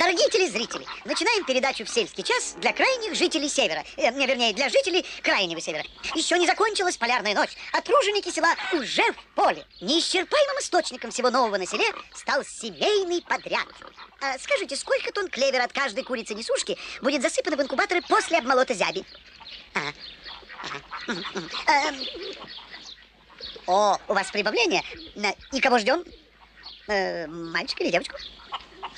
Дорогие телезрители, начинаем передачу в сельский час для крайних жителей Севера. Вернее, для жителей Крайнего Севера. Еще не закончилась полярная ночь, а труженики села уже в поле. Неисчерпаемым источником всего нового на селе стал семейный подряд. Скажите, сколько тонн клевера от каждой курицы-несушки будет засыпано в инкубаторы после обмолота зяби? О, у вас прибавление. И кого ждем? Мальчика или девочку?